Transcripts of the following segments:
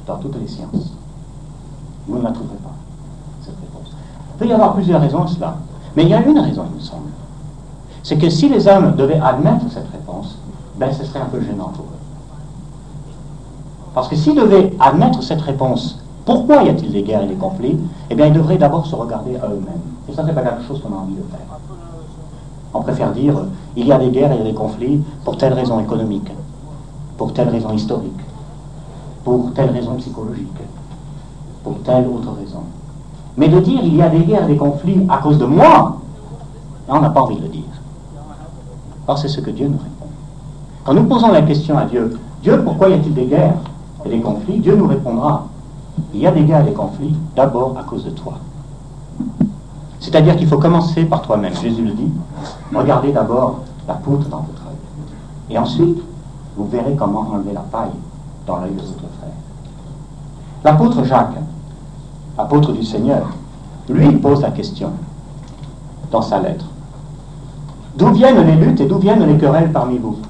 dans toutes les sciences. Vous ne la trouverez pas, cette réponse. Il peut y avoir plusieurs raisons à cela. Mais il y a une raison, il me semble. C'est que si les hommes devaient admettre cette réponse, ben ce serait un peu gênant pour eux. Parce que s'ils devaient admettre cette réponse, pourquoi y a-t-il des guerres et des conflits? Eh bien, ils devraient d'abord se regarder à eux-mêmes. Et ça, c'est pas quelque chose qu'on a envie de faire. On préfère dire, il y a des guerres et des conflits pour telle raison économique, pour telle raison historique, pour telle raison psychologique, pour telle autre raison. Mais de dire, il y a des guerres et des conflits à cause de moi, on n'a pas envie de le dire. Or, c'est ce que Dieu nous répond. Quand nous posons la question à Dieu, Dieu, pourquoi y a-t-il des guerres et des conflits? Dieu nous répondra, il y a des guerres et des conflits d'abord à cause de toi. C'est-à-dire qu'il faut commencer par toi-même. Jésus le dit, regardez d'abord la poutre dans votre œil. Et ensuite, vous verrez comment enlever la paille dans l'œil de votre frère. L'apôtre Jacques, apôtre du Seigneur, lui, il pose la question dans sa lettre. D'où viennent les luttes et d'où viennent les querelles parmi vous?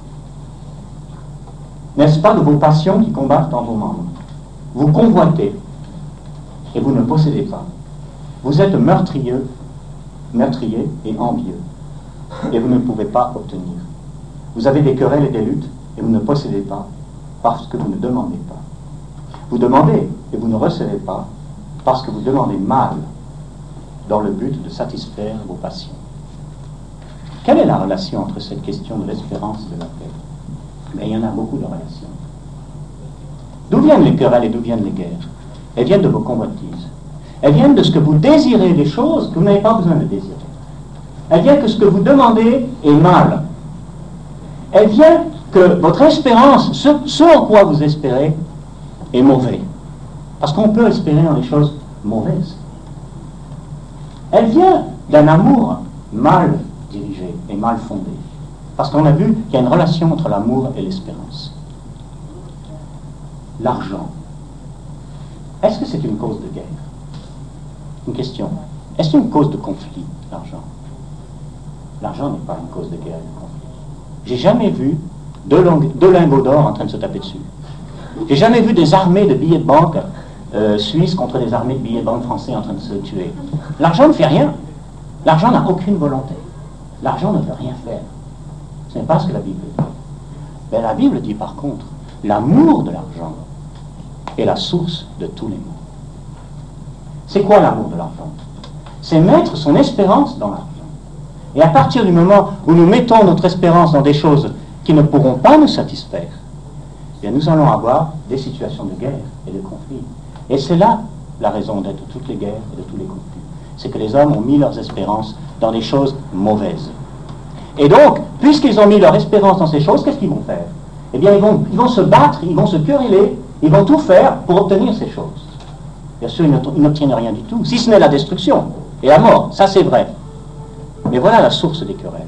N'est-ce pas de vos passions qui combattent dans vos membres? Vous convoitez et vous ne possédez pas. Vous êtes meurtriers et envieux et vous ne pouvez pas obtenir. Vous avez des querelles et des luttes et vous ne possédez pas parce que vous ne demandez pas. Vous demandez et vous ne recevez pas parce que vous demandez mal dans le but de satisfaire vos passions. Quelle est la relation entre cette question de l'espérance et de la paix? Mais il y en a beaucoup de relations. D'où viennent les querelles et d'où viennent les guerres? Elles viennent de vos convoitises. Elles viennent de ce que vous désirez des choses que vous n'avez pas besoin de désirer. Elles viennent que ce que vous demandez est mal. Elles viennent que votre espérance, ce en quoi vous espérez, est mauvais. Parce qu'on peut espérer dans des choses mauvaises. Elle vient d'un amour mal dirigé et mal fondé. Parce qu'on a vu qu'il y a une relation entre l'amour et l'espérance. L'argent. Est-ce que c'est une cause de guerre? Une question. Est-ce une cause de conflit, l'argent? L'argent n'est pas une cause de guerre et de conflit. J'ai jamais vu deux lingots d'or en train de se taper dessus. J'ai jamais vu des armées de billets de banque suisses contre des armées de billets de banque français en train de se tuer. L'argent ne fait rien. L'argent n'a aucune volonté. L'argent ne veut rien faire. Ce n'est pas ce que la Bible dit. Mais la Bible dit par contre, l'amour de l'argent est la source de tous les maux. C'est quoi l'amour de l'argent? C'est mettre son espérance dans l'argent. Et à partir du moment où nous mettons notre espérance dans des choses qui ne pourront pas nous satisfaire, eh bien nous allons avoir des situations de guerre et de conflit. Et c'est là la raison d'être de toutes les guerres et de tous les conflits. C'est que les hommes ont mis leurs espérances dans des choses mauvaises. Et donc, puisqu'ils ont mis leur espérance dans ces choses, qu'est-ce qu'ils vont faire? Eh bien, ils vont se battre, ils vont se quereller, ils vont tout faire pour obtenir ces choses. Bien sûr, ils n'obtiennent rien du tout, si ce n'est la destruction et la mort. Ça, c'est vrai. Mais voilà la source des querelles.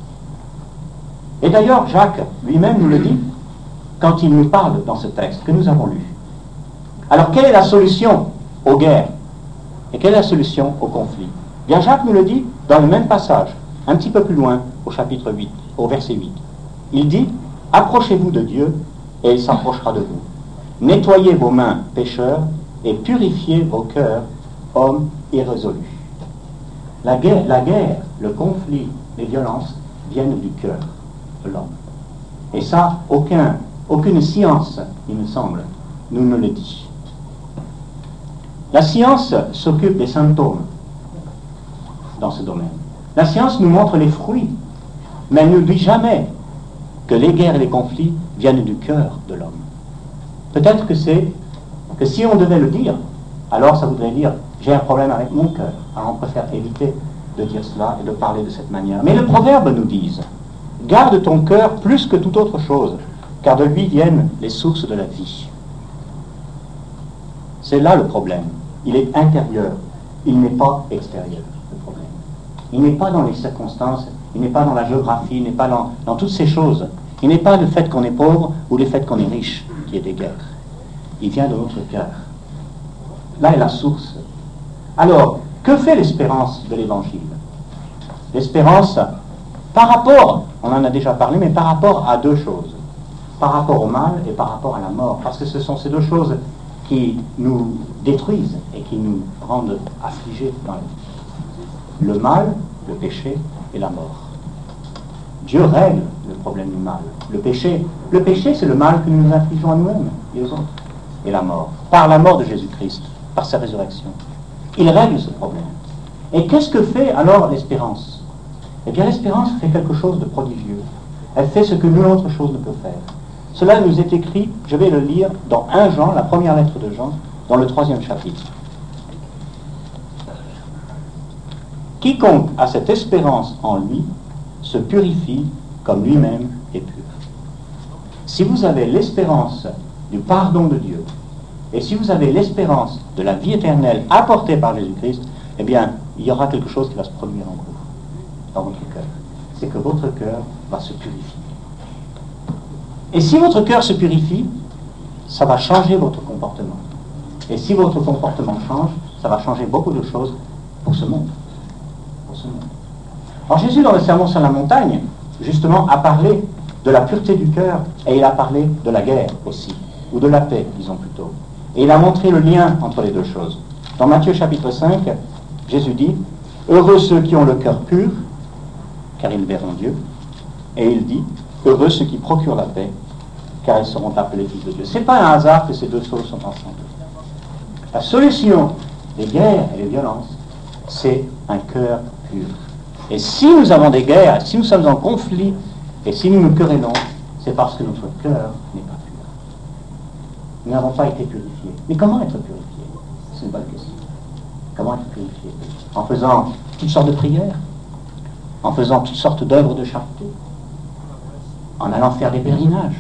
Et d'ailleurs, Jacques lui-même nous le dit quand il nous parle dans ce texte que nous avons lu. Alors, quelle est la solution aux guerres? Et quelle est la solution aux conflits? Bien, Jacques nous le dit dans le même passage, un petit peu plus loin, au chapitre 8, au verset 8. Il dit, « Approchez-vous de Dieu, et il s'approchera de vous. Nettoyez vos mains, pécheurs, et purifiez vos cœurs, hommes irrésolus. » La guerre, le conflit, les violences viennent du cœur de l'homme. Et ça, aucune science, il me semble, nous ne le dit. La science s'occupe des symptômes dans ce domaine. La science nous montre les fruits, mais elle ne dit jamais que les guerres et les conflits viennent du cœur de l'homme. Peut-être que si on devait le dire, alors ça voudrait dire j'ai un problème avec mon cœur. Alors on préfère éviter de dire cela et de parler de cette manière. Mais le proverbe nous dit garde ton cœur plus que toute autre chose, car de lui viennent les sources de la vie. C'est là le problème. Il est intérieur, il n'est pas extérieur, le problème. Il n'est pas dans les circonstances, il n'est pas dans la géographie, il n'est pas dans toutes ces choses. Il n'est pas le fait qu'on est pauvre ou le fait qu'on est riche qui est des guerres. Il vient de notre cœur. Là est la source. Alors, que fait l'espérance de l'Évangile? L'espérance, par rapport, on en a déjà parlé, mais par rapport à deux choses. Par rapport au mal et par rapport à la mort. Parce que ce sont ces deux choses qui nous détruisent et qui nous rendent affligés dans la vie. Le mal, le péché et la mort. Dieu règle le problème du mal. Le péché, c'est le mal que nous nous infligeons à nous-mêmes et aux autres. Et la mort, par la mort de Jésus-Christ, par sa résurrection. Il règle ce problème. Et qu'est-ce que fait alors l'espérance? Eh bien, l'espérance fait quelque chose de prodigieux. Elle fait ce que nulle autre chose ne peut faire. Cela nous est écrit, je vais le lire, dans 1 Jean, la première lettre de Jean, dans le 3e chapitre. Quiconque a cette espérance en lui se purifie comme lui-même est pur. Si vous avez l'espérance du pardon de Dieu, et si vous avez l'espérance de la vie éternelle apportée par Jésus-Christ, eh bien, il y aura quelque chose qui va se produire en vous, dans votre cœur. C'est que votre cœur va se purifier. Et si votre cœur se purifie, ça va changer votre comportement. Et si votre comportement change, ça va changer beaucoup de choses pour ce monde. Pour ce monde. Alors Jésus, dans le Sermon sur la montagne, justement, a parlé de la pureté du cœur, et il a parlé de la guerre aussi, ou de la paix, disons plutôt. Et il a montré le lien entre les deux choses. Dans Matthieu chapitre 5, Jésus dit, « Heureux ceux qui ont le cœur pur, car ils verront Dieu. » Et il dit, « Heureux ceux qui procurent la paix, car ils seront appelés fils de Dieu. » Ce n'est pas un hasard que ces deux choses sont ensemble. La solution des guerres et des violences, c'est un cœur pur. Et si nous avons des guerres, si nous sommes en conflit, et si nous nous querellons, c'est parce que notre cœur n'est pas pur. Nous n'avons pas été purifiés. Mais comment être purifié? C'est une bonne question. Comment être purifié? En faisant toutes sortes de prières, en faisant toutes sortes d'œuvres de charité, en allant faire des pèlerinages.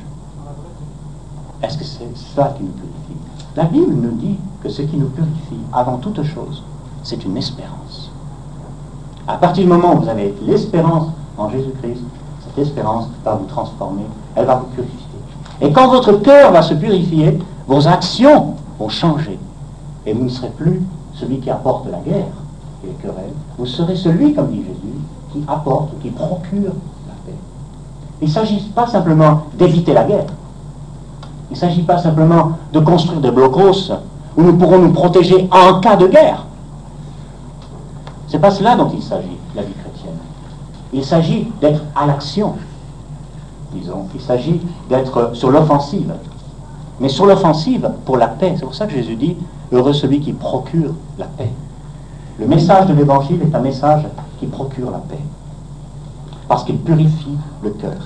Est-ce que c'est ça qui nous purifie? La Bible nous dit que ce qui nous purifie, avant toute chose, c'est une espérance. À partir du moment où vous avez l'espérance en Jésus-Christ, cette espérance va vous transformer, elle va vous purifier. Et quand votre cœur va se purifier, vos actions vont changer. Et vous ne serez plus celui qui apporte la guerre et les querelles. Vous serez celui, comme dit Jésus, qui apporte, qui procure la paix. Il ne s'agit pas simplement d'éviter la guerre. Il ne s'agit pas simplement de construire des blocos où nous pourrons nous protéger en cas de guerre. Ce n'est pas cela dont il s'agit, la vie chrétienne. Il s'agit d'être à l'action, disons. Il s'agit d'être sur l'offensive. Mais sur l'offensive pour la paix. C'est pour ça que Jésus dit, heureux celui qui procure la paix. Le message de l'Évangile est un message qui procure la paix. Parce qu'il purifie le cœur.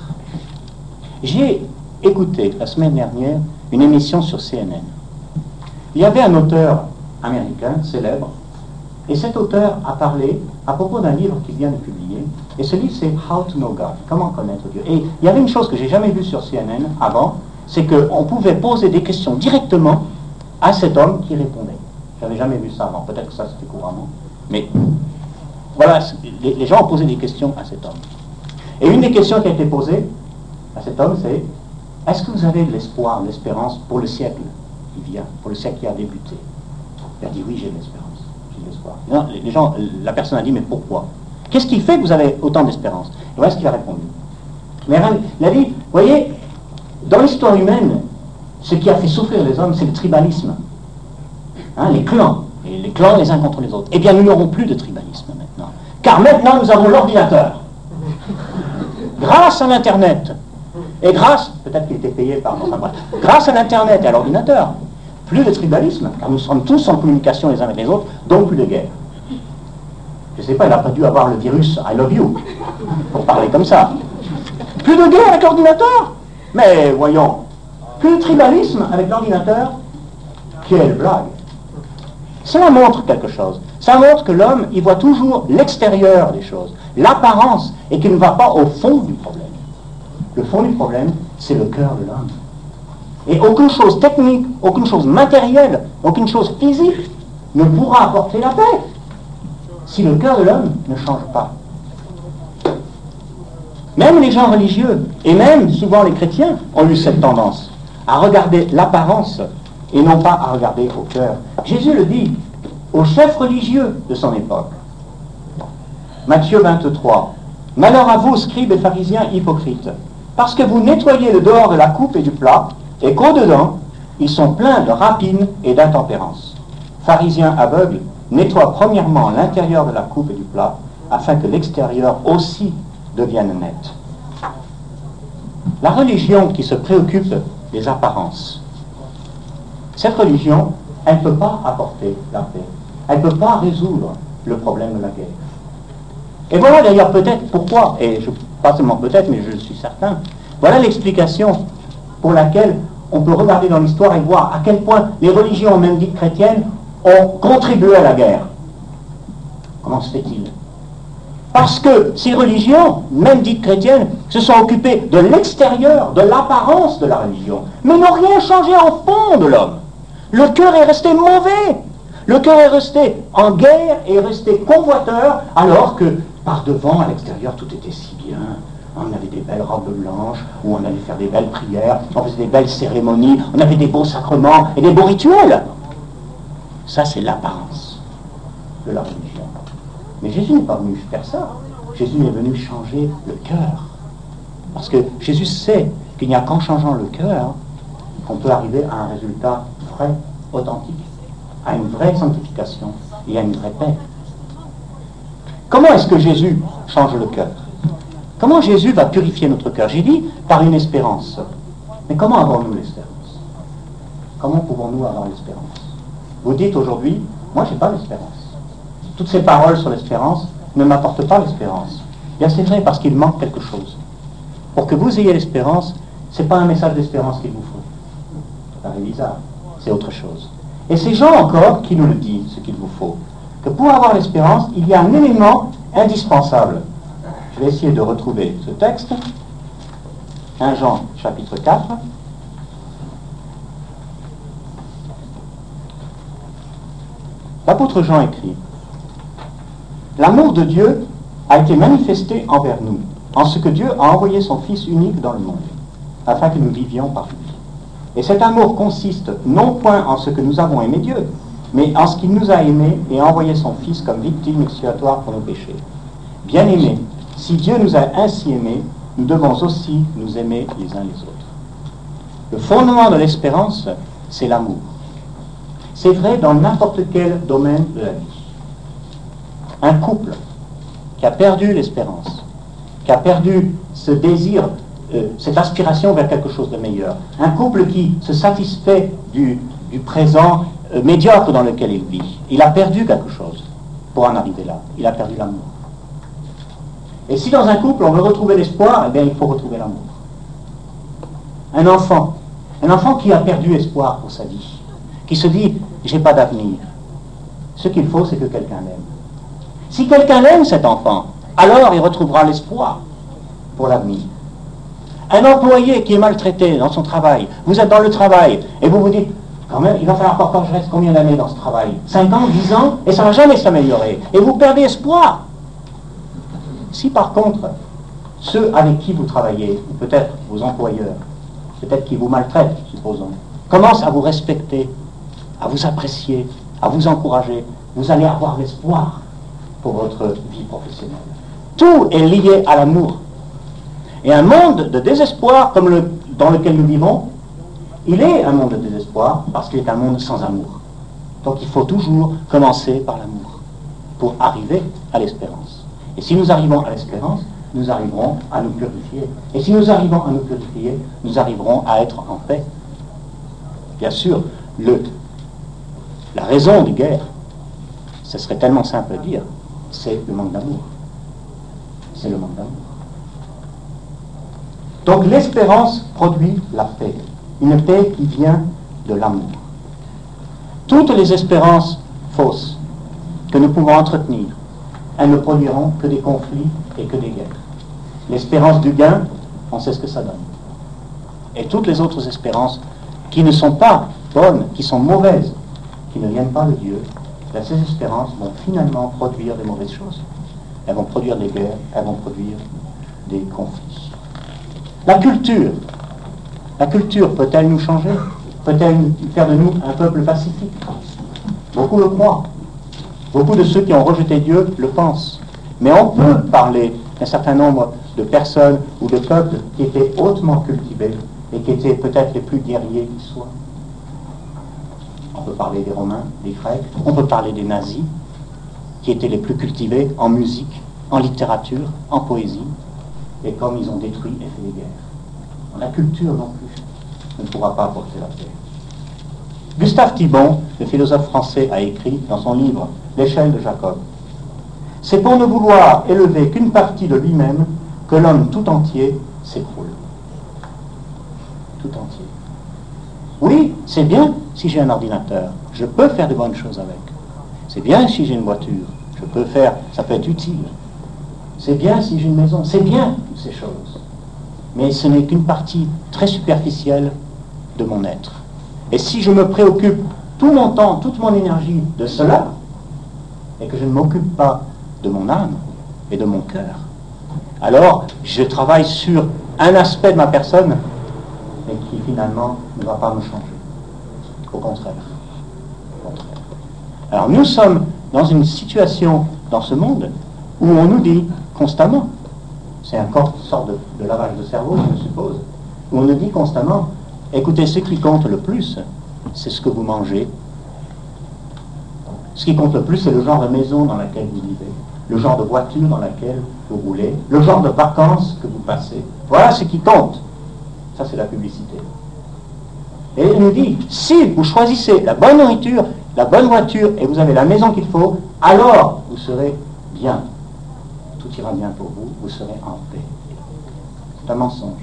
J'ai écouté la semaine dernière une émission sur CNN. Il y avait un auteur américain célèbre, et cet auteur a parlé à propos d'un livre qu'il vient de publier, et ce livre c'est How to Know God, comment connaître Dieu. Et il y avait une chose que j'ai jamais vue sur CNN avant, c'est qu'on pouvait poser des questions directement à cet homme qui répondait. J'avais jamais vu ça avant, peut-être que ça se fait couramment, mais voilà, les gens ont posé des questions à cet homme. Et une des questions qui a été posée à cet homme, c'est: est-ce que vous avez de l'espoir, de l'espérance pour le siècle qui vient, pour le siècle qui a débuté? Il a dit: oui, j'ai de l'espérance, j'ai de l'espoir. Non, les gens, la personne a dit: mais pourquoi? Qu'est-ce qui fait que vous avez autant d'espérance? Et voilà ce qu'il a répondu. Mais il a dit: vous voyez, dans l'histoire humaine, ce qui a fait souffrir les hommes, c'est le tribalisme. Hein, les clans, et les clans les uns contre les autres. Eh bien, nous n'aurons plus de tribalisme maintenant. Car maintenant, nous avons l'ordinateur. Grâce à l'Internet, et grâce, peut-être qu'il était payé par... Enfin, bref, grâce à l'Internet et à l'ordinateur, plus de tribalisme, car nous sommes tous en communication les uns avec les autres, donc plus de guerre. Je ne sais pas, il n'a pas dû avoir le virus I love you, pour parler comme ça. Plus de guerre avec l'ordinateur. Mais voyons, plus de tribalisme avec l'ordinateur. Quelle blague. Cela montre quelque chose. Ça montre que l'homme, il voit toujours l'extérieur des choses, l'apparence, et qu'il ne va pas au fond du problème. Le fond du problème, c'est le cœur de l'homme. Et aucune chose technique, aucune chose matérielle, aucune chose physique ne pourra apporter la paix si le cœur de l'homme ne change pas. Même les gens religieux, et même souvent les chrétiens, ont eu cette tendance à regarder l'apparence et non pas à regarder au cœur. Jésus le dit aux chefs religieux de son époque. Matthieu 23. Malheur à vous, scribes et pharisiens hypocrites, parce que vous nettoyez le dehors de la coupe et du plat, et qu'au-dedans, Ils sont pleins de rapine et d'intempérance. Pharisiens aveugles, nettoie premièrement l'intérieur de la coupe et du plat, afin que l'extérieur aussi devienne net. La religion qui se préoccupe des apparences, cette religion, elle ne peut pas apporter la paix. Elle ne peut pas résoudre le problème de la guerre. Et voilà d'ailleurs peut-être pourquoi, et pas seulement peut-être, mais je suis certain, voilà l'explication pour laquelle on peut regarder dans l'histoire et voir à quel point les religions, même dites chrétiennes, ont contribué à la guerre. Comment se fait-il? Parce que ces religions, même dites chrétiennes, se sont occupées de l'extérieur, de l'apparence de la religion, mais n'ont rien changé au fond de l'homme. Le cœur est resté mauvais. Le cœur est resté en guerre et est resté convoiteur, alors que par devant, à l'extérieur, tout était si bien. On avait des belles robes blanches, où on allait faire des belles prières, on faisait des belles cérémonies, on avait des beaux sacrements et des beaux rituels. Ça, c'est l'apparence de la religion. Mais Jésus n'est pas venu faire ça. Jésus est venu changer le cœur. Parce que Jésus sait qu'il n'y a qu'en changeant le cœur qu'on peut arriver à un résultat vrai, authentique, à une vraie sanctification et à une vraie paix. Comment est-ce que Jésus change le cœur? Comment Jésus va purifier notre cœur? J'ai dit par une espérance. Mais comment avons-nous l'espérance? Comment pouvons-nous avoir l'espérance? Vous dites aujourd'hui, moi je n'ai pas l'espérance. Toutes ces paroles sur l'espérance ne m'apportent pas l'espérance. Bien c'est vrai parce qu'il manque quelque chose. Pour que vous ayez l'espérance, ce n'est pas un message d'espérance qu'il vous faut. Ça paraît bizarre, c'est autre chose. Et c'est Jean encore qui nous le dit, ce qu'il vous faut. Que pour avoir l'espérance, il y a un élément indispensable. Je vais essayer de retrouver ce texte. 1 Jean, chapitre 4. L'apôtre Jean écrit: l'amour de Dieu a été manifesté envers nous, en ce que Dieu a envoyé son Fils unique dans le monde, afin que nous vivions par lui. Et cet amour consiste non point en ce que nous avons aimé Dieu, mais en ce qu'il nous a aimés et a envoyé son Fils comme victime expiatoire pour nos péchés. Bien-aimés, si Dieu nous a ainsi aimés, nous devons aussi nous aimer les uns les autres. Le fondement de l'espérance, c'est l'amour. C'est vrai dans n'importe quel domaine de la vie. Un couple qui a perdu l'espérance, qui a perdu ce désir, cette aspiration vers quelque chose de meilleur, un couple qui se satisfait du présent médiocre dans lequel il vit, il a perdu quelque chose pour en arriver là. Il a perdu l'amour. Et si dans un couple on veut retrouver l'espoir, eh bien il faut retrouver l'amour. Un enfant qui a perdu espoir pour sa vie, qui se dit j'ai pas d'avenir, ce qu'il faut c'est que quelqu'un l'aime. Si quelqu'un l'aime cet enfant, alors il retrouvera l'espoir pour l'avenir. Un employé qui est maltraité dans son travail, vous êtes dans le travail et vous vous dites quand même il va falloir encore que je reste combien d'années dans ce travail? 5 ans, 10 ans, et ça ne va jamais s'améliorer. Et vous perdez espoir. Si par contre, ceux avec qui vous travaillez, ou peut-être vos employeurs, peut-être qui vous maltraitent, supposons, commencent à vous respecter, à vous apprécier, à vous encourager, vous allez avoir l'espoir pour votre vie professionnelle. Tout est lié à l'amour. Et un monde de désespoir comme dans lequel nous vivons, il est un monde de désespoir parce qu'il est un monde sans amour. Donc il faut toujours commencer par l'amour pour arriver à l'espérance. Et si nous arrivons à l'espérance, nous arriverons à nous purifier. Et si nous arrivons à nous purifier, nous arriverons à être en paix. Bien sûr, la raison des guerres, ce serait tellement simple à dire, c'est le manque d'amour. C'est le manque d'amour. Donc l'espérance produit la paix. Une paix qui vient de l'amour. Toutes les espérances fausses que nous pouvons entretenir, elles ne produiront que des conflits et que des guerres. L'espérance du gain, on sait ce que ça donne. Et toutes les autres espérances qui ne sont pas bonnes, qui sont mauvaises, qui ne viennent pas de Dieu, ces espérances vont finalement produire des mauvaises choses. Elles vont produire des guerres, elles vont produire des conflits. La culture peut-elle nous changer? Peut-elle faire de nous un peuple pacifique? Beaucoup le croient. Beaucoup de ceux qui ont rejeté Dieu le pensent. Mais on peut parler d'un certain nombre de personnes ou de peuples qui étaient hautement cultivés et qui étaient peut-être les plus guerriers qui soient. peut parler des Romains, des Grecs, on peut parler des nazis, qui étaient les plus cultivés en musique, en littérature, en poésie, et comme ils ont détruit et fait des guerres. La culture non plus ne pourra pas apporter la paix. Gustave Thibon, le philosophe français, a écrit dans son livre « L'échelle de Jacob ». C'est pour ne vouloir élever qu'une partie de lui-même que l'homme tout entier s'écroule. Tout entier. Oui, c'est bien si j'ai un ordinateur, je peux faire de bonnes choses avec. C'est bien si j'ai une voiture, je peux faire, ça peut être utile. C'est bien si j'ai une maison, c'est bien toutes ces choses. Mais ce n'est qu'une partie très superficielle de mon être. Et si je me préoccupe tout mon temps, toute mon énergie de cela, et que je ne m'occupe pas de mon âme et de mon cœur, alors je travaille sur un aspect de ma personne, mais qui finalement ne va pas me changer. Au contraire. Alors nous sommes dans une situation dans ce monde où on nous dit constamment, c'est encore une sorte de lavage de cerveau, je suppose, où on nous dit constamment, écoutez, ce qui compte le plus, c'est ce que vous mangez. Ce qui compte le plus, c'est le genre de maison dans laquelle vous vivez, le genre de voiture dans laquelle vous roulez, le genre de vacances que vous passez. Voilà ce qui compte. Ça, c'est la publicité. Et il nous dit, si vous choisissez la bonne nourriture, la bonne voiture, et vous avez la maison qu'il faut, alors vous serez bien. Tout ira bien pour vous, vous serez en paix. C'est un mensonge.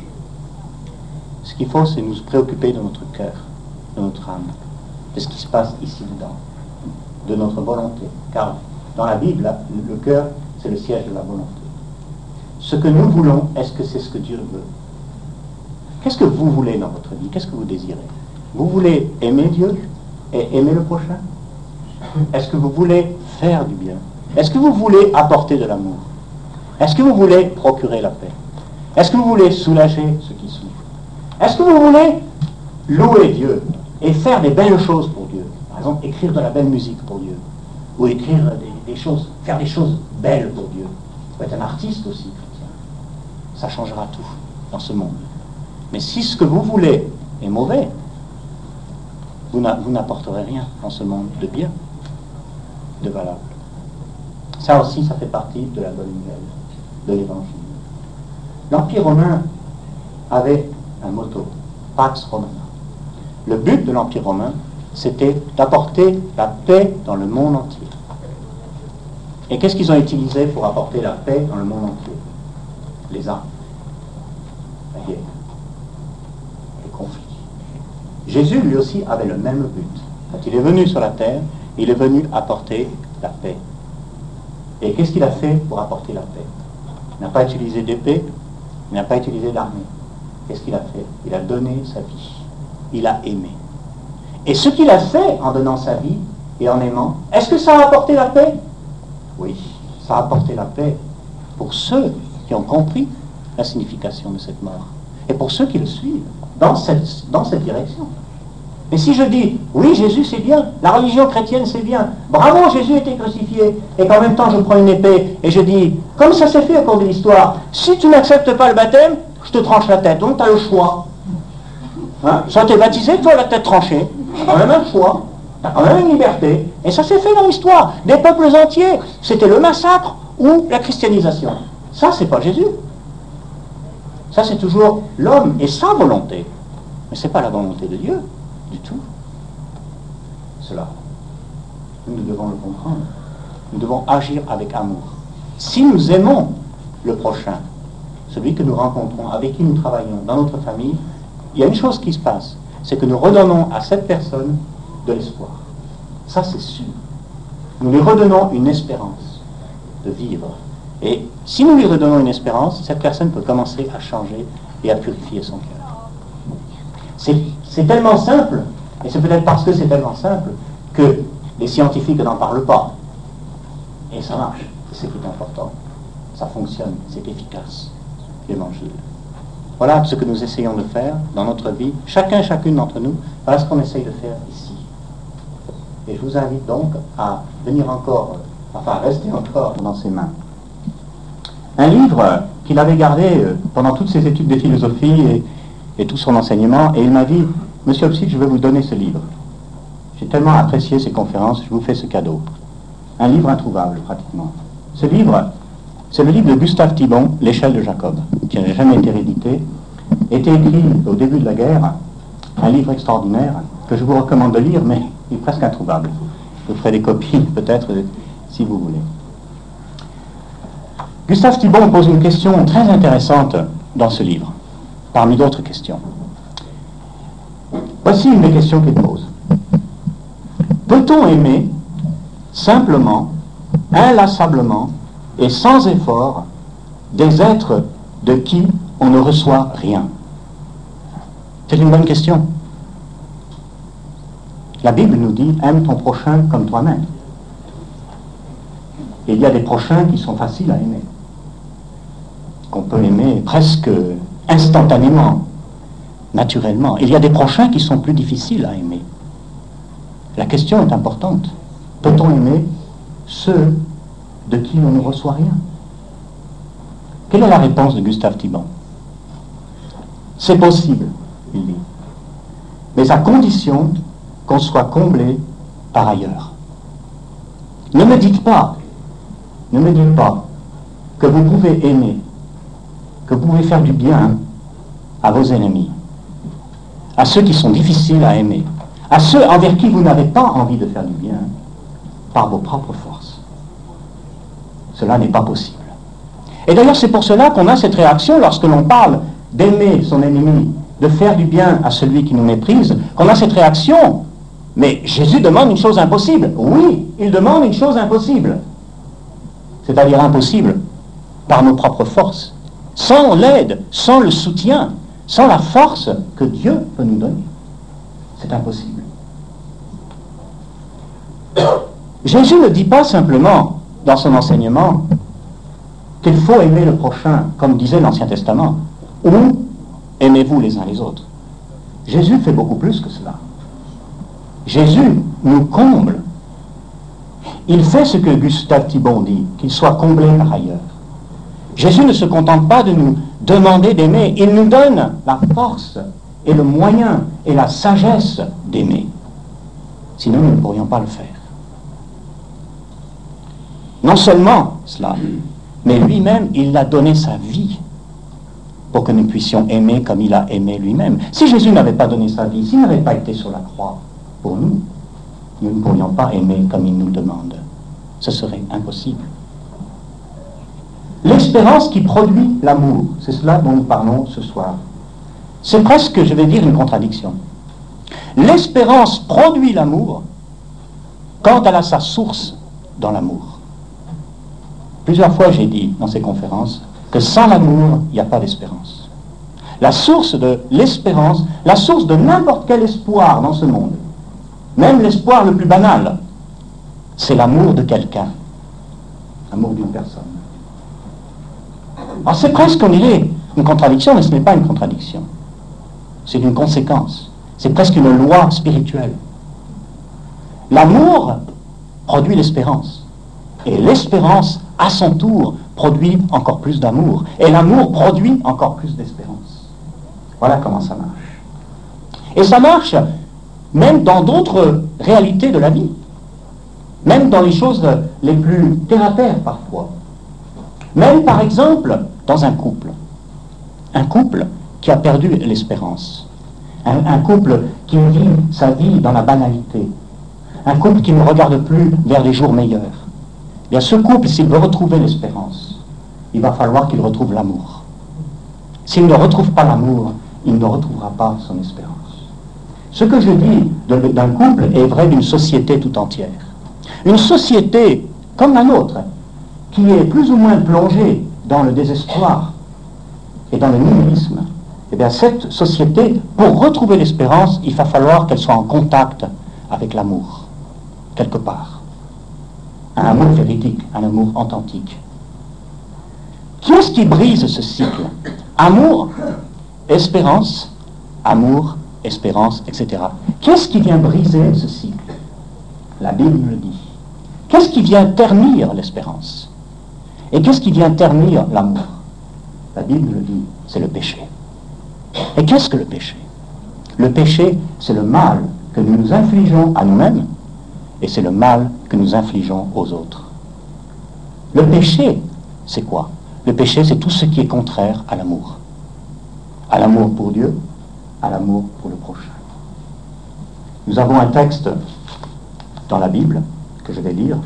Ce qu'il faut, c'est nous préoccuper de notre cœur, de notre âme, de ce qui se passe ici-dedans, de notre volonté. Car dans la Bible, le cœur, c'est le siège de la volonté. Ce que nous voulons, est-ce que c'est ce que Dieu veut? Qu'est-ce que vous voulez dans votre vie? Qu'est-ce que vous désirez? Vous voulez aimer Dieu et aimer le prochain? Est-ce que vous voulez faire du bien? Est-ce que vous voulez apporter de l'amour? Est-ce que vous voulez procurer la paix? Est-ce que vous voulez soulager ceux qui souffrent? Est-ce que vous voulez louer Dieu et faire des belles choses pour Dieu? Par exemple, écrire de la belle musique pour Dieu, ou écrire des choses, faire des choses belles pour Dieu. Vous pouvez être un artiste aussi, chrétien. Ça changera tout dans ce monde. Mais si ce que vous voulez est mauvais, vous n'apporterez rien dans ce monde de bien, de valable. Ça aussi, ça fait partie de la bonne nouvelle, de l'évangile. L'Empire romain avait un motto, Pax Romana. Le but de l'Empire romain, c'était d'apporter la paix dans le monde entier. Et qu'est-ce qu'ils ont utilisé pour apporter la paix dans le monde entier? Les armes, la guerre, les conflits. Jésus, lui aussi, avait le même but. Quand il est venu sur la terre, il est venu apporter la paix. Et qu'est-ce qu'il a fait pour apporter la paix? Il n'a pas utilisé d'épée, il n'a pas utilisé d'armée. Qu'est-ce qu'il a fait? Il a donné sa vie. Il a aimé. Et ce qu'il a fait en donnant sa vie et en aimant, est-ce que ça a apporté la paix? Oui, ça a apporté la paix pour ceux qui ont compris la signification de cette mort. Et pour ceux qui le suivent dans cette direction. Mais si je dis, oui, Jésus c'est bien, la religion chrétienne c'est bien, bravo, Jésus était crucifié, et qu'en même temps je prends une épée et je dis, comme ça s'est fait au cours de l'histoire, si tu n'acceptes pas le baptême, je te tranche la tête, donc tu as le choix. Hein? Soit tu es baptisé, toi la tête tranchée, tu as quand même un choix, tu as quand même une liberté, et ça s'est fait dans l'histoire, des peuples entiers, c'était le massacre ou la christianisation. Ça c'est pas Jésus. Ça c'est toujours l'homme et sa volonté, mais c'est pas la volonté de Dieu. Du tout. Cela, nous devons le comprendre. Nous devons agir avec amour. Si nous aimons le prochain, celui que nous rencontrons, avec qui nous travaillons, dans notre famille, il y a une chose qui se passe, c'est que nous redonnons à cette personne de l'espoir. Ça, c'est sûr. Nous lui redonnons une espérance de vivre. Et si nous lui redonnons une espérance, cette personne peut commencer à changer et à purifier son cœur. C'est tellement simple, et c'est peut-être parce que c'est tellement simple, que les scientifiques n'en parlent pas. Et ça marche, c'est ce qui est important. Ça fonctionne, c'est efficace, l'évangile. Voilà ce que nous essayons de faire dans notre vie, chacune d'entre nous, voilà ce qu'on essaye de faire ici. Et je vous invite donc à venir encore, à rester encore dans ses mains. Un livre qu'il avait gardé pendant toutes ses études de philosophie et tout son enseignement, et il m'a dit, Monsieur Opsit, je vais vous donner ce livre. J'ai tellement apprécié ces conférences, je vous fais ce cadeau. Un livre introuvable, pratiquement. Ce livre, c'est le livre de Gustave Thibon, L'échelle de Jacob, qui n'a jamais été réédité, était écrit au début de la guerre, un livre extraordinaire que je vous recommande de lire, mais il est presque introuvable. Je vous ferai des copies, peut-être, si vous voulez. Gustave Thibon pose une question très intéressante dans ce livre, parmi d'autres questions. Voici une des questions qu'il pose. Peut-on aimer simplement, inlassablement et sans effort des êtres de qui on ne reçoit rien? C'est une bonne question. La Bible nous dit « aime ton prochain comme toi-même ». Et il y a des prochains qui sont faciles à aimer, qu'on peut aimer presque instantanément, naturellement. Il y a des prochains qui sont plus difficiles à aimer. La question est importante. Peut-on aimer ceux de qui on ne reçoit rien? Quelle est la réponse de Gustave Thibon? C'est possible, il dit, mais à condition qu'on soit comblé par ailleurs. Ne me dites pas que vous pouvez aimer, que vous pouvez faire du bien à vos ennemis, à ceux qui sont difficiles à aimer, à ceux envers qui vous n'avez pas envie de faire du bien, par vos propres forces. Cela n'est pas possible. Et d'ailleurs, c'est pour cela qu'on a cette réaction lorsque l'on parle d'aimer son ennemi, de faire du bien à celui qui nous méprise, qu'on a cette réaction. Mais Jésus demande une chose impossible. Oui, il demande une chose impossible. C'est-à-dire impossible par nos propres forces, sans l'aide, sans le soutien, sans la force que Dieu peut nous donner. C'est impossible. Jésus ne dit pas simplement dans son enseignement qu'il faut aimer le prochain, comme disait l'Ancien Testament, ou aimez-vous les uns les autres. Jésus fait beaucoup plus que cela. Jésus nous comble. Il fait ce que Gustave Thibon dit, qu'il soit comblé par ailleurs. Jésus ne se contente pas de nous demander d'aimer, il nous donne la force et le moyen et la sagesse d'aimer. Sinon, nous ne pourrions pas le faire. Non seulement cela, mais lui-même, il a donné sa vie pour que nous puissions aimer comme il a aimé lui-même. Si Jésus n'avait pas donné sa vie, s'il n'avait pas été sur la croix pour nous, nous ne pourrions pas aimer comme il nous demande. Ce serait impossible. L'espérance qui produit l'amour, c'est cela dont nous parlons ce soir. C'est presque, je vais dire, une contradiction. L'espérance produit l'amour quand elle a sa source dans l'amour. Plusieurs fois, j'ai dit dans ces conférences que sans l'amour, il n'y a pas d'espérance. La source de l'espérance, la source de n'importe quel espoir dans ce monde, même l'espoir le plus banal, c'est l'amour de quelqu'un, l'amour d'une personne. Alors c'est presque, on dirait, une contradiction, mais ce n'est pas une contradiction. C'est une conséquence. C'est presque une loi spirituelle. L'amour produit l'espérance. Et l'espérance, à son tour, produit encore plus d'amour. Et l'amour produit encore plus d'espérance. Voilà comment ça marche. Et ça marche même dans d'autres réalités de la vie. Même dans les choses les plus terre à terre parfois. Même par exemple dans un couple. Un couple qui a perdu l'espérance. Un couple qui vit sa vie dans la banalité. Un couple qui ne regarde plus vers les jours meilleurs. Eh bien, ce couple, s'il veut retrouver l'espérance, il va falloir qu'il retrouve l'amour. S'il ne retrouve pas l'amour, il ne retrouvera pas son espérance. Ce que je dis d'un couple est vrai d'une société tout entière. Une société comme la nôtre, qui est plus ou moins plongée dans le désespoir et dans le nihilisme, eh bien, cette société, pour retrouver l'espérance, il va falloir qu'elle soit en contact avec l'amour, quelque part. Un amour véridique, un amour authentique. Qui est-ce qui brise ce cycle? Amour, espérance, amour, espérance, etc. Qu'est-ce qui vient briser ce cycle? La Bible le dit. Qu'est-ce qui vient ternir l'espérance? Et qu'est-ce qui vient ternir l'amour? La Bible le dit, c'est le péché. Et qu'est-ce que le péché? Le péché, c'est le mal que nous nous infligeons à nous-mêmes et c'est le mal que nous infligeons aux autres. Le péché, c'est quoi? Le péché, c'est tout ce qui est contraire à l'amour. À l'amour pour Dieu, à l'amour pour le prochain. Nous avons un texte dans la Bible, que je vais lire,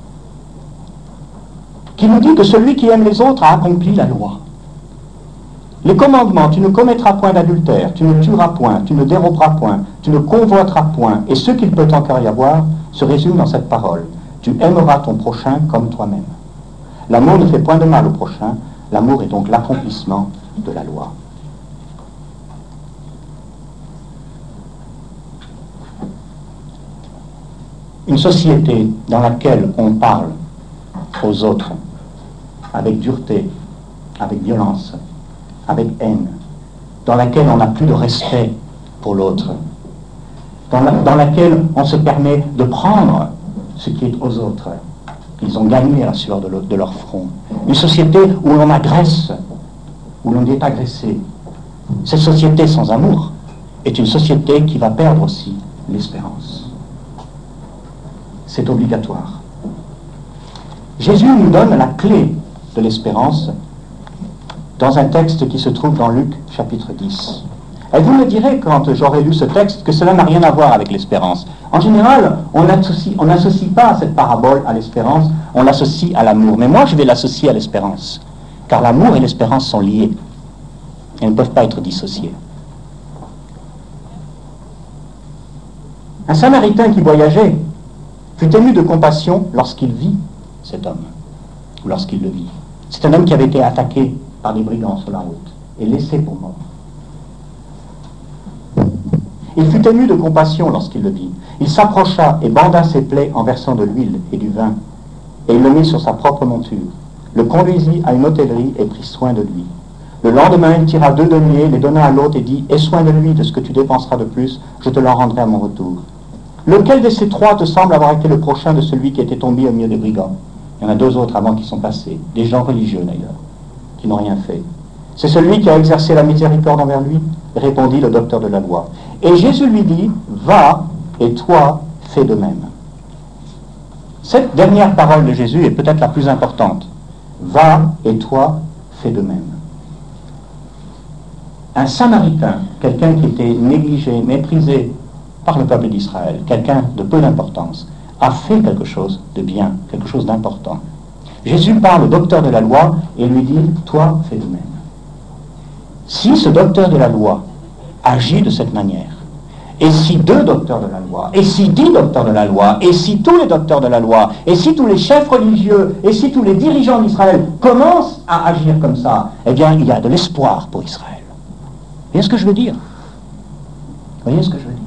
qui nous dit que celui qui aime les autres a accompli la loi. Les commandements, tu ne commettras point d'adultère, tu ne tueras point, tu ne déroberas point, tu ne convoiteras point, et ce qu'il peut encore y avoir se résume dans cette parole. Tu aimeras ton prochain comme toi-même. L'amour ne fait point de mal au prochain, l'amour est donc l'accomplissement de la loi. Une société dans laquelle on parle aux autres avec dureté, avec violence, avec haine, dans laquelle on n'a plus de respect pour l'autre, dans laquelle on se permet de prendre ce qui est aux autres. Ils ont gagné la sueur de leur front. Une société où l'on agresse, où l'on est agressé. Cette société sans amour est une société qui va perdre aussi l'espérance. C'est obligatoire. Jésus nous donne la clé de l'espérance dans un texte qui se trouve dans Luc chapitre 10. Et vous me direz, quand j'aurai lu ce texte, que cela n'a rien à voir avec l'espérance. En général, on n'associe pas cette parabole à l'espérance, on l'associe à l'amour. Mais moi, je vais l'associer à l'espérance, car l'amour et l'espérance sont liés. Elles ne peuvent pas être dissociées. Un Samaritain qui voyageait fut ému de compassion lorsqu'il vit cet homme, ou lorsqu'il le vit. C'est un homme qui avait été attaqué par des brigands sur la route et laissé pour mort. Il fut ému de compassion lorsqu'il le vit. Il s'approcha et banda ses plaies en versant de l'huile et du vin, et il le mit sur sa propre monture, le conduisit à une hôtellerie et prit soin de lui. Le lendemain, il tira 2 deniers, les donna à l'hôte et dit « Aie soin de lui, de ce que tu dépenseras de plus, je te l'en rendrai à mon retour. » Lequel de ces 3 te semble avoir été le prochain de celui qui était tombé au milieu des brigands? Il y en a 2 autres avant qui sont passés, des gens religieux d'ailleurs, qui n'ont rien fait. C'est celui qui a exercé la miséricorde envers lui, répondit le docteur de la loi. Et Jésus lui dit, va, et toi, fais de même. Cette dernière parole de Jésus est peut-être la plus importante. Va, et toi, fais de même. Un Samaritain, quelqu'un qui était négligé, méprisé par le peuple d'Israël, quelqu'un de peu d'importance, a fait quelque chose de bien, quelque chose d'important. Jésus parle au docteur de la loi et lui dit, toi, fais de même. Si ce docteur de la loi agit de cette manière, et si 2 docteurs de la loi, et si 10 docteurs de la loi, et si tous les docteurs de la loi, et si tous les chefs religieux, et si tous les dirigeants d'Israël commencent à agir comme ça, eh bien, il y a de l'espoir pour Israël. Vous voyez ce que je veux dire? Vous voyez ce que je veux dire?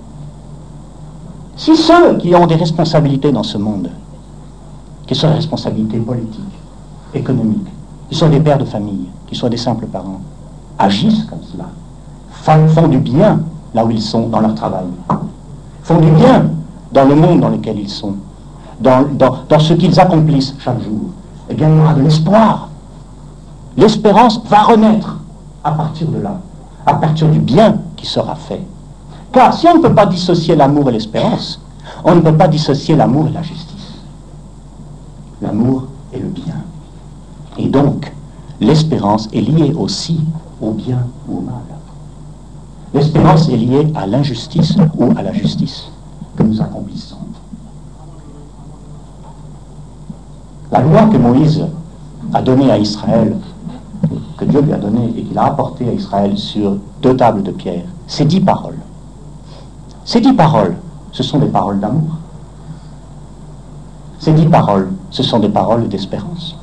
Si ceux qui ont des responsabilités dans ce monde, qui sont des responsabilités politiques, économiques, qui sont des pères de famille, qui sont des simples parents, agissent comme cela, font du bien là où ils sont dans leur travail, font du bien dans le monde dans lequel ils sont, dans ce qu'ils accomplissent chaque jour, eh bien il y aura de l'espoir. L'espérance va renaître à partir de là, à partir du bien qui sera fait. Car si on ne peut pas dissocier l'amour et l'espérance, on ne peut pas dissocier l'amour et la justice. L'amour et le bien. Et donc, l'espérance est liée aussi au bien ou au mal. L'espérance est liée à l'injustice ou à la justice que nous accomplissons. La loi que Moïse a donnée à Israël, que Dieu lui a donnée et qu'il a apportée à Israël sur 2 tables de pierre, c'est 10 paroles. Ces 10 paroles, ce sont des paroles d'amour. Ces 10 paroles, ce sont des paroles d'espérance.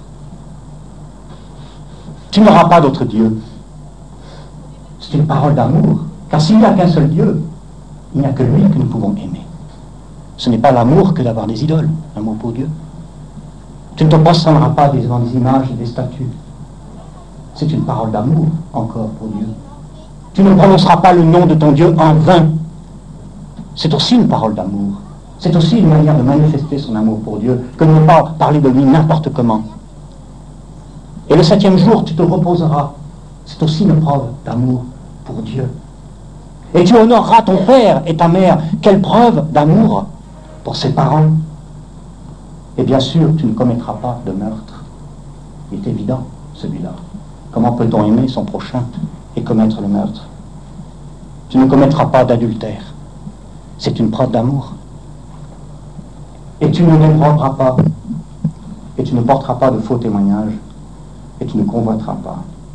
Tu n'auras pas d'autre Dieu. C'est une parole d'amour. Car s'il n'y a qu'un seul Dieu, il n'y a que lui que nous pouvons aimer. Ce n'est pas l'amour que d'avoir des idoles, l'amour pour Dieu. Tu ne te prostreras pas devant des images et des statues. C'est une parole d'amour, encore, pour Dieu. Tu ne prononceras pas le nom de ton Dieu en vain. C'est aussi une parole d'amour. C'est aussi une manière de manifester son amour pour Dieu, que de ne pas parler de lui n'importe comment. Et le 7e jour, tu te reposeras. C'est aussi une preuve d'amour pour Dieu. Et tu honoreras ton père et ta mère. Quelle preuve d'amour pour ses parents. Et bien sûr, tu ne commettras pas de meurtre. Il est évident, celui-là. Comment peut-on aimer son prochain et commettre le meurtre? Tu ne commettras pas d'adultère. C'est une preuve d'amour. Et tu ne déroberas pas. Et tu ne porteras pas de faux témoignages. Et tu ne convoiteras pas.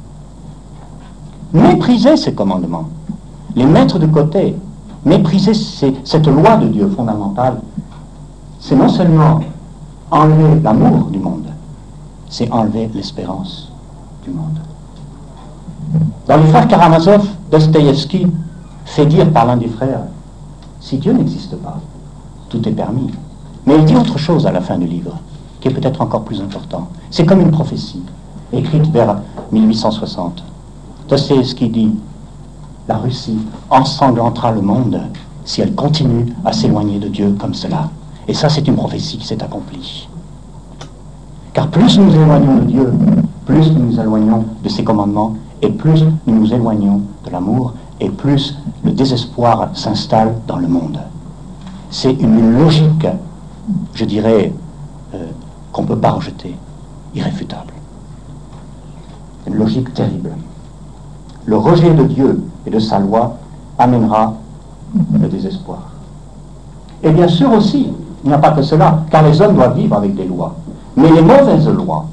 Méprisez ces commandements. Les mettre de côté. Mépriser cette loi de Dieu fondamentale. C'est non seulement enlever l'amour du monde, c'est enlever l'espérance du monde. Dans les frères Karamazov, Dostoïevski fait dire par l'un des frères, si Dieu n'existe pas, tout est permis. Mais il dit autre chose à la fin du livre, qui est peut-être encore plus important. C'est comme une prophétie, écrite vers 1860. Dostoïevski dit, la Russie ensanglantera le monde si elle continue à s'éloigner de Dieu comme cela. Et ça, c'est une prophétie qui s'est accomplie. Car plus nous nous éloignons de Dieu, plus nous nous éloignons de ses commandements, et plus nous nous éloignons de l'amour, et plus le désespoir s'installe dans le monde. C'est une logique, je dirais, qu'on ne peut pas rejeter, irréfutable. Une logique terrible. Le rejet de Dieu et de sa loi amènera le désespoir. Et bien sûr aussi, il n'y a pas que cela, car les hommes doivent vivre avec des lois. Mais les mauvaises lois,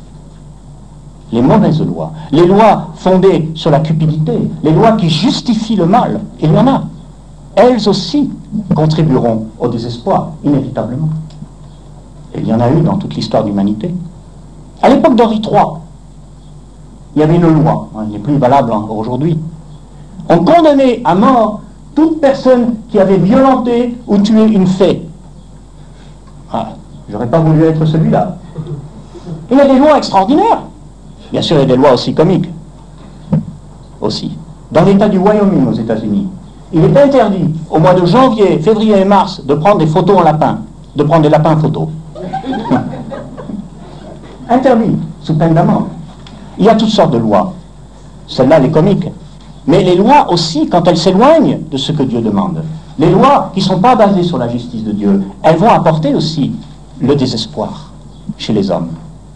les lois fondées sur la cupidité, les lois qui justifient le mal, il y en a, elles aussi contribueront au désespoir, inévitablement. Et il y en a eu dans toute l'histoire de l'humanité. À l'époque d'Henri III, il y avait une loi, elle n'est plus valable aujourd'hui. On condamnait à mort toute personne qui avait violenté ou tué une fée. Ah, j'aurais pas voulu être celui-là. Il y a des lois extraordinaires. Bien sûr, il y a des lois aussi comiques. Aussi. Dans l'État du Wyoming aux États-Unis, il est interdit au mois de janvier, février et mars de prendre des photos en lapin, de prendre des lapins photos. Interdit, sous peine d'amende. Il y a toutes sortes de lois. Celle-là, elle est comique. Mais les lois aussi, quand elles s'éloignent de ce que Dieu demande, les lois qui ne sont pas basées sur la justice de Dieu, elles vont apporter aussi le désespoir chez les hommes.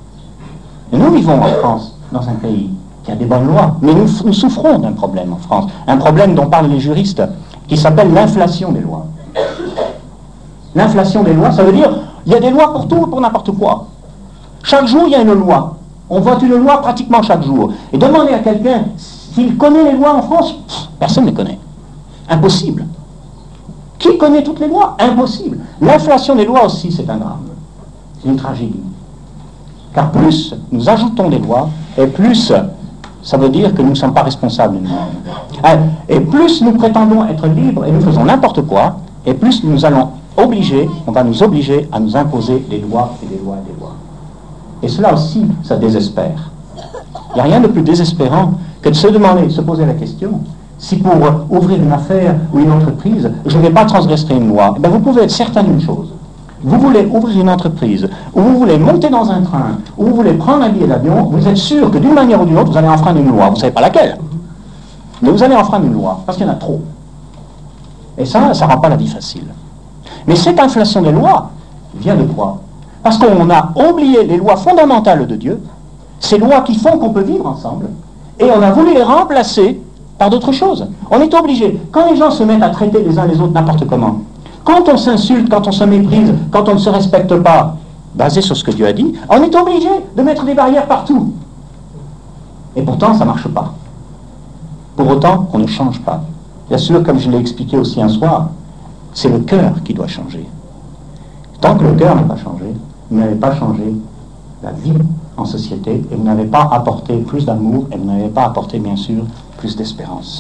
Et nous vivons en France, dans un pays qui a des bonnes lois, mais nous souffrons d'un problème en France, un problème dont parlent les juristes, qui s'appelle l'inflation des lois. L'inflation des lois, ça veut dire, il y a des lois pour tout, pour n'importe quoi. Chaque jour, il y a une loi. On vote une loi pratiquement chaque jour. Et demandez à quelqu'un s'il connaît les lois en France, personne ne les connaît. Impossible. Qui connaît toutes les lois? Impossible. L'inflation des lois aussi, c'est un drame. C'est une tragédie. Car plus nous ajoutons des lois, et plus ça veut dire que nous ne sommes pas responsables nous-mêmes. Et plus nous prétendons être libres et nous faisons n'importe quoi, et plus nous allons on va nous obliger à nous imposer des lois et des lois et des lois. Et cela aussi, ça désespère. Il n'y a rien de plus désespérant que de se poser la question, si pour ouvrir une affaire ou une entreprise, je ne vais pas transgresser une loi, eh bien vous pouvez être certain d'une chose. Vous voulez ouvrir une entreprise, ou vous voulez monter dans un train, ou vous voulez prendre un billet d'avion, vous êtes sûr que d'une manière ou d'une autre, vous allez enfreindre une loi. Vous ne savez pas laquelle. Mais vous allez enfreindre une loi, parce qu'il y en a trop. Et ça ne rend pas la vie facile. Mais cette inflation des lois vient de quoi? Parce qu'on a oublié les lois fondamentales de Dieu, ces lois qui font qu'on peut vivre ensemble, et on a voulu les remplacer par d'autres choses. On est obligé. Quand les gens se mettent à traiter les uns les autres n'importe comment, quand on s'insulte, quand on se méprise, quand on ne se respecte pas, basé sur ce que Dieu a dit, on est obligé de mettre des barrières partout. Et pourtant, ça ne marche pas. Pour autant, on ne change pas. Bien sûr, comme je l'ai expliqué aussi un soir, c'est le cœur qui doit changer. Tant que le cœur n'a pas changé, vous n'avez pas changé la vie en société, et vous n'avez pas apporté plus d'amour, et vous n'avez pas apporté, bien sûr, plus d'espérance.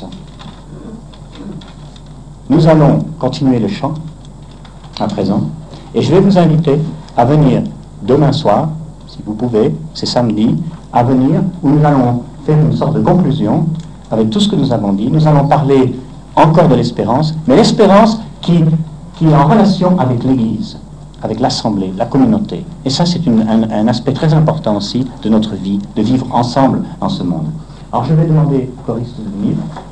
Nous allons continuer le chant à présent, et je vais vous inviter à venir demain soir, si vous pouvez, c'est samedi, à venir, où nous allons faire une sorte de conclusion avec tout ce que nous avons dit. Nous allons parler encore de l'espérance, mais l'espérance qui est en relation avec l'Église, avec l'Assemblée, la communauté. Et ça, c'est un aspect très important aussi de notre vie, de vivre ensemble dans ce monde. Alors je vais demander au choriste de venir.